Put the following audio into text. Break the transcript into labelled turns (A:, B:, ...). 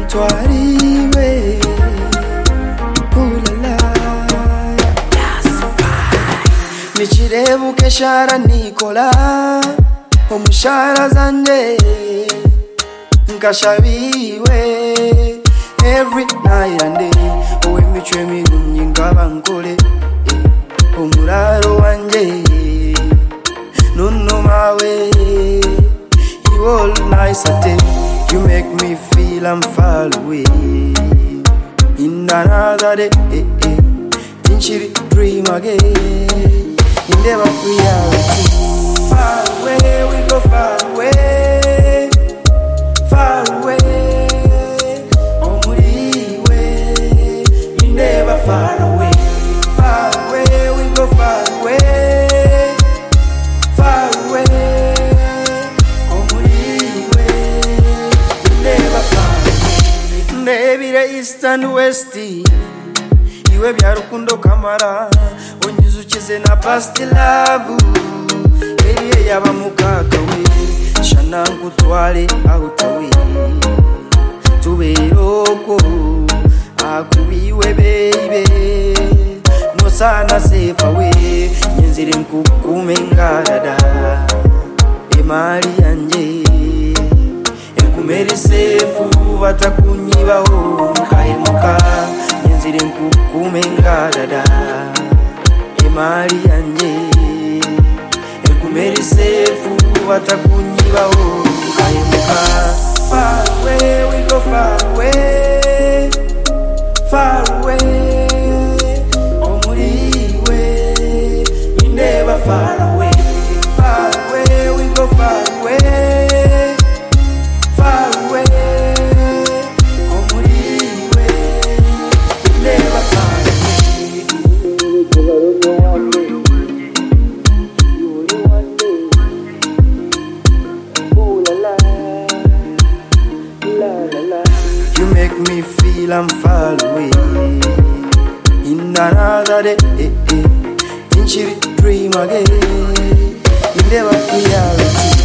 A: twariwe ulala nichirebuke shara nikola omushara zanje nkashabiwe every night and day owemichwe mirungi ngabankole omuraro wanje mawe you all nice at it. You make me feel I'm far away in another day. Tinchiri dream again in the reality. Far away we go, far away, far away. Omuriwe, we never far away. Far away we go, far away. East and West iwe byarukundo kamara onyuzukize na past love eriye yaba mukaka we shana nkutwale autawe tuberoko akubiwe baby no sana safe away nyenzire nkukumengarada emali yanje ekumere sefu batakunyibaho kahemuka nyenzire nkukumengarada emali yanje ekumere sefu batakunyibaho kahemuka. Far away we go, far away, far away. Omuriwe we never far away. Far away we go, far away. You make me feel I'm far away in another day. Tinchiri dream again in the reality.